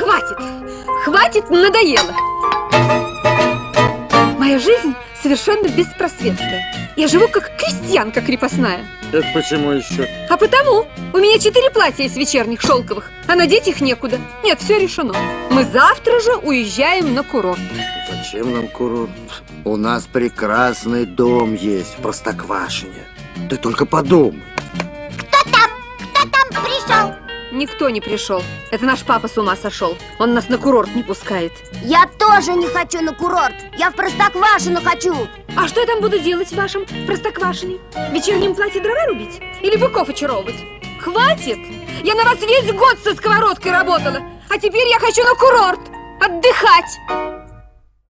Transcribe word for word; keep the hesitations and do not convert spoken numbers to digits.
Хватит! Хватит, надоело! Моя жизнь совершенно беспросветная. Я живу как крестьянка крепостная. Это почему еще? А потому у меня четыре платья из вечерних шелковых, а надеть их некуда. Нет, все решено. Мы завтра же уезжаем на курорт. Зачем нам курорт? У нас прекрасный дом есть в Простоквашине. Ты только подумай. Кто там? Кто там пришел? Никто не пришел. Это наш папа с ума сошел. Он нас на курорт не пускает. Я тоже не хочу на курорт. Я в Простоквашино хочу. А что я там буду делать в вашем Простоквашине? В вечернем платье дрова рубить? Или быков очаровывать? Хватит! Я на вас весь год со сковородкой работала. А теперь я хочу на курорт отдыхать.